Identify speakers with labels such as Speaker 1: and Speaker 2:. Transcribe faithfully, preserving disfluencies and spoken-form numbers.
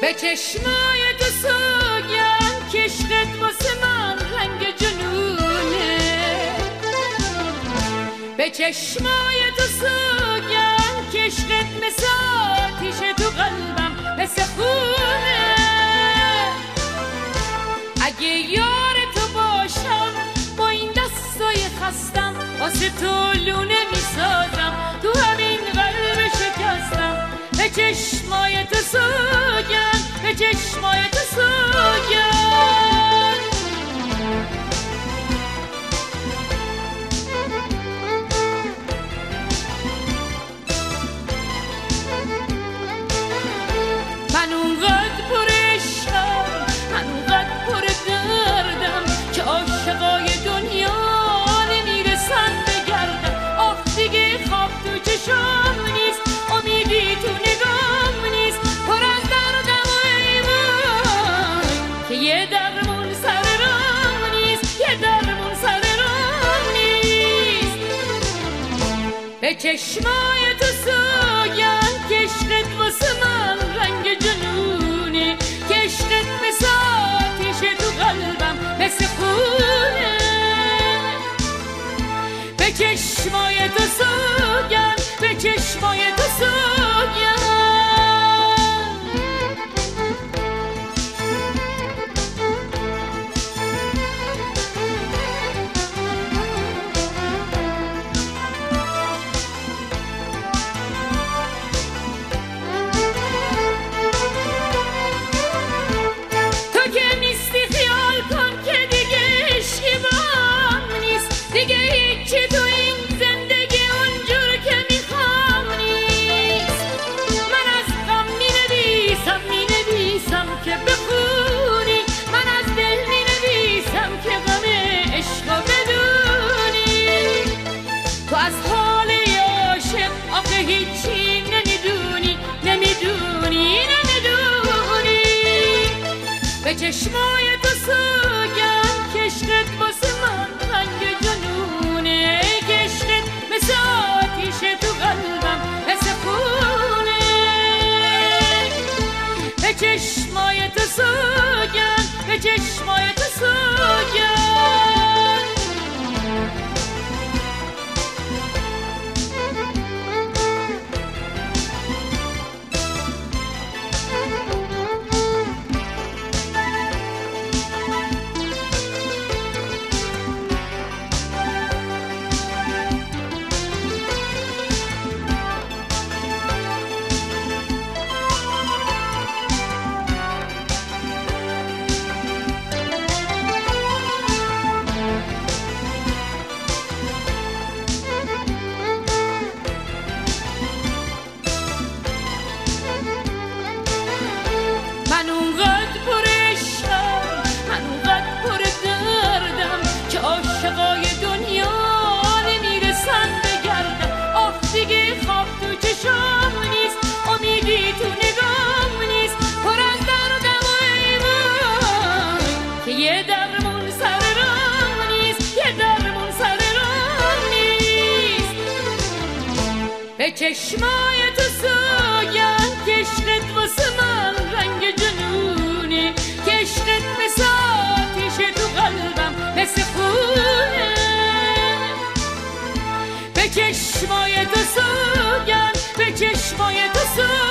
Speaker 1: به چشمای تو سوگن که عشقت واسه من رنگ جنونه، به چشمای تو سوگن که عشقت مثل آتیش تو قلبم مثل خونه. اگه یار تو باشم با این دستای خستم واسه تو لونه میسازم، تو همین قلب شکستم. به چشمای تو سوگن، به چشمای تو سوگن. من اونقدر پر عشقم، من اونقدر پر دردم که عاشقای دنیا نمیرسن بگردم. آخ دیگه خواب تو چشام نیست، امیدی تو نگام نیست، پر از دردم و ایمان که یه درمون سر راه نیست، یه درمون سر راه نیست. به چشمای تو سوگن که عشقت واسه من رنگ جنونه، که عشقت مثل آتیش تو قلبم مثل خونه. به چشمای تو سوگن، به چشمای تو سوگن. تو که نیستی خیال کن که دیگه عشقی بام نیست، دیگه هیچی تو این زندگی اونجور که میخوام نیست. من از غم مینویسم مینویسم که بخونی، من از دل مینویسم که غم عشقو بدونی. تو از حال عاشق آخه هیچی نمیدونی، نمیدونی نمیدونی. به چشمای تو سوگن که عشقت واسه من رنگ جنونه، که عشقت مثل آتیش تو قلبم مثل خونه. به چشمای تو سوگن، به چشمای تو سوگن. من اونقدر پر عشقم، من اونقدر پر دردم که عاشقای دنیا نمیرسن بگردم. آخ دیگه خواب تو چشام نیست، امیدی تو نگام نیست، پر از دردم و ایمان که یه درمون سر راه نیست، یه درمون سر راه نیست. به چشمای تو سوگن که عشقت واسه من رنگ جنونه، که عشقت مثل آتیش تو قلبم مثل خونه. به چشمای تو سوگن، به چشمای تو سوگن.